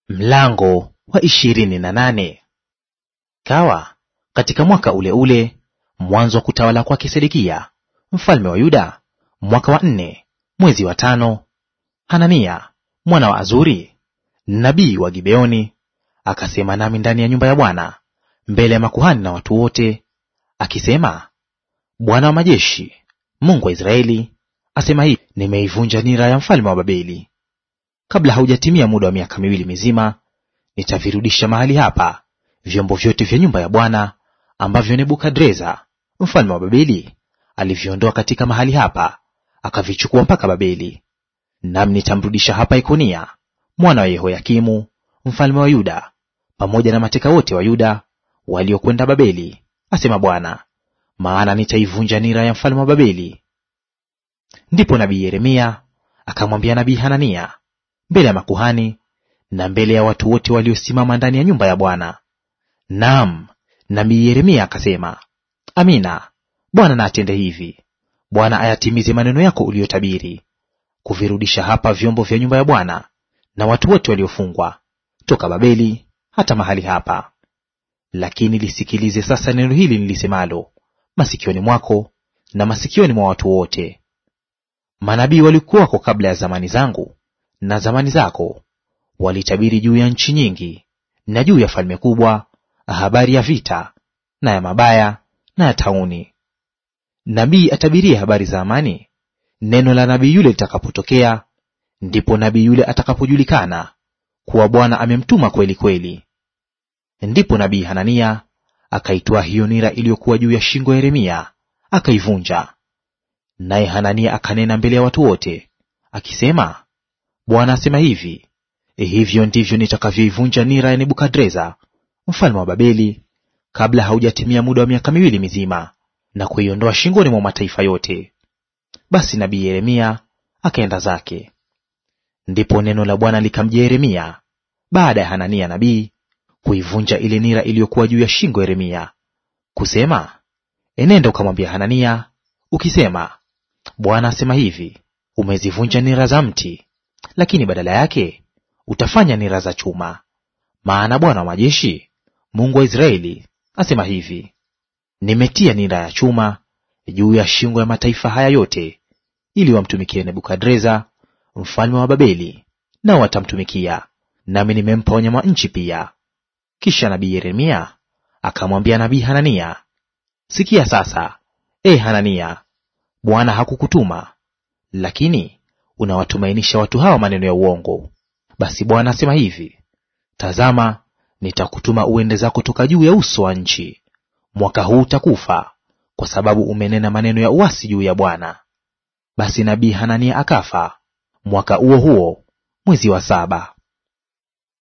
Mlango wa 28. Kawa katika mwaka ule ule, mwanzo wa kutawala kwake Sedekia mfalme wa Yuda, mwaka wa 4, mwezi wa 5, Hanania mwana wa Azuri nabii wa Gibeoni akasema nami ndani ya nyumba ya Bwana mbele ya makuhani na watu wote, akisema, Bwana wa majeshi, Mungu wa Israeli, asema hivi: nimeivunja nira ya mfalme wa Babeli. Kabla haujatimia muda wa miaka 2 mizima, nitavirudisha mahali hapa vyombo vyote vya nyumba ya Bwana ambavyo Nebukadreza mfalme wa Babeli alivyoondoa katika mahali hapa, akavichukua mpaka Babeli. Nami nitamrudisha hapa Yekonia mwana wa Yehoyakimu mfalme wa Yuda, pamoja na mateka wote wa Yuda waliokwenda Babeli, asema Bwana, maana nitaivunja nira ya mfalme wa Babeli. Ndipo nabii Yeremia akamwambia nabii Hanania mbele ya makuhani na mbele ya watu wote waliosimama ndani ya nyumba ya Bwana. Naam, nabii Yeremia akasema, Amina, Bwana na atende hivi. Bwana ayatimize maneno yako uliyotabiri, kuvirudisha hapa vyombo vya nyumba ya Bwana na watu wote waliofungwa toka Babeli hata mahali hapa. Lakini lisikilize sasa neno hili nilisemalo masikioni mwako na masikioni mwa watu wote. Manabii walikuwako kabla ya zamani zangu na zamani zako, walitabiri juu ya nchi nyingi na juu ya falme kubwa habari ya vita na ya mabaya na ya tauni. Nabii atabirie habari za amani, neno la nabii yule litakapotokea, ndipo nabii yule atakapojulikana kuwa Bwana amemtuma kweli kweli. Ndipo nabii Hanania akaitoa hiyo nira iliyokuwa juu ya shingo ya Yeremia, akaivunja. Naye Hanania akanena mbele ya watu wote, akisema, Bwana asema hivi: hivyo ndivyo nitakavyoivunja nira ya Nebukadreza mfalme wa Babeli, kabla haujatimia muda wa miaka 2 mizima, na kuiondoa shingoni mwa mataifa yote. Basi nabii Yeremia akaenda zake. Ndipo neno la Bwana likamjia Yeremia baada ya Hanania nabii kuivunja ile nira iliyokuwa juu ya shingo ya Yeremia, kusema, enenda ukamwambia Hanania ukisema, Bwana asema hivi: umezivunja nira za mti, lakini badala yake utafanya nira za chuma. Maana Bwana wa majeshi, Mungu wa Israeli, asema hivi: nimetia nira ya chuma juu ya shingo ya mataifa haya yote, ili wamtumikie Nebukadreza mfalme wa Babeli, nao watamtumikia, nami nimempa wanyama nchi pia. Kisha nabii Yeremia akamwambia nabii Hanania, sikia sasa, Hanania, Bwana hakukutuma, lakini unawatumainisha watu hawa maneno ya uongo. Basi Bwana asema hivi: tazama, nitakutuma uende zako toka juu ya uso wa nchi. Mwaka huu utakufa, kwa sababu umenena maneno ya uasi juu ya Bwana. Basi nabii Hanania akafa mwaka huo huo, mwezi wa 7.